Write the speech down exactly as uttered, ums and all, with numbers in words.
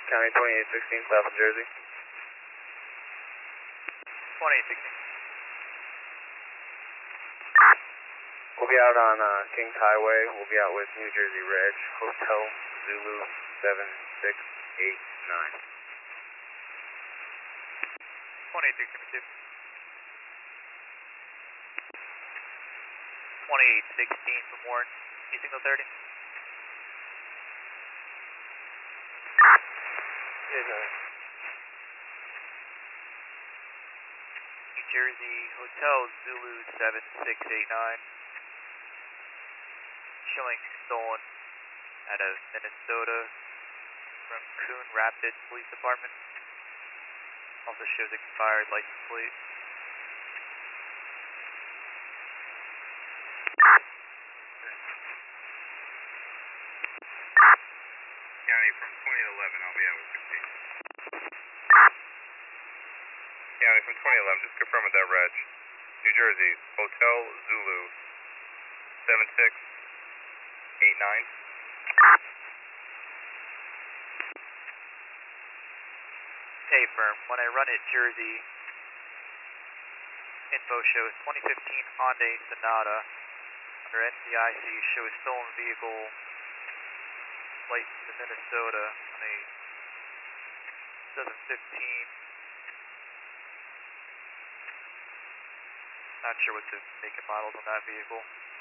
County twenty-eight sixteen, South Jersey. twenty-eight sixteen. We'll be out on uh, Kings Highway. We'll be out with New Jersey Reg, Hotel Zulu seven six eight nine. twenty-eight sixteen. twenty-eight sixteen from Warren, East Signal thirty. New Jersey Hotel Zulu seven six eight nine. Showing stolen out of Minnesota from Coon Rapids Police Department. Also shows expired license plate. County from twenty eleven, I'll be out with sixteen. County from twenty eleven, just confirm with that reg. New Jersey, Hotel Zulu seven six eight nine. Hey firm, when I run it Jersey, info shows twenty fifteen Hyundai Sonata under N C I C shows stolen vehicle licensed in Minnesota on a twenty fifteen. Not sure what the make and models on that vehicle.